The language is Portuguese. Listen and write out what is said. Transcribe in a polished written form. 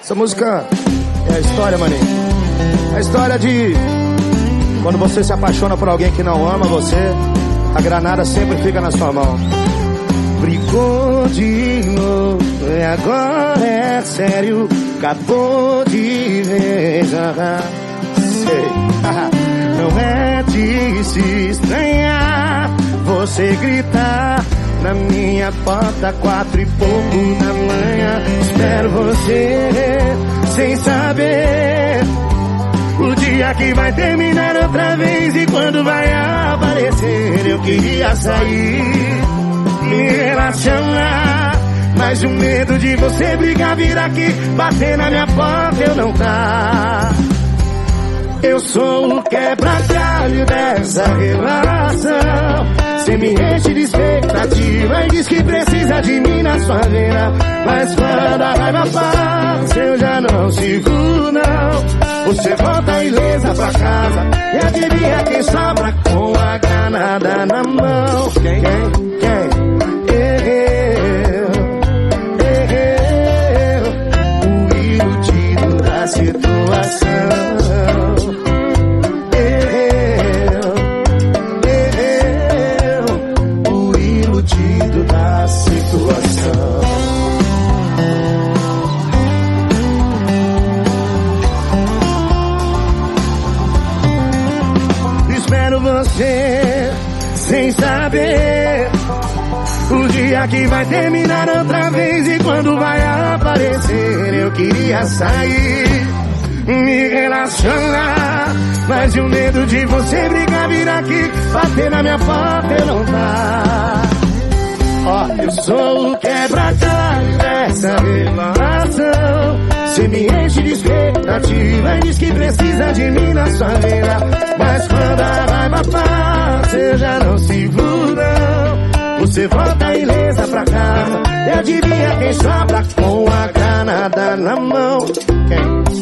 Essa música é a história, maninho. A história de quando você se apaixona por alguém que não ama você, a granada sempre fica na sua mão. Brigou de novo e agora é sério. Acabou de vez. Sei. Não é de se estranhar você gritar na minha porta 4 e pouco da manhã. Espero você sem saber o dia que vai terminar outra vez e quando vai aparecer. Eu queria sair, me relacionar, mas o medo de você brigar, vir aqui, bater na minha porta, eu não tá. Eu sou o quebra-galho dessa relação. Cê me enche de expectativa e diz que precisa de mim na sua vida, mas quando a raiva passa eu já não seguro não. Você volta ilesa pra casa e adivinha quem sobra com a granada na mão. Quem? O iludido da situação. Espero você sem saber o dia que vai terminar outra vez e quando vai aparecer. Eu queria sair, me relacionar, mas o medo de você brigar, vir aqui, bater na minha porta, eu não tá. Ó, eu sou o quebra-galho dessa relação. Cê me enche de expectativa e diz que precisa de mim na sua vida, mas quando a raiva passa eu já não seguro não. Você volta ilesa pra casa e adivinha quem sobra com a granada na mão. Quem?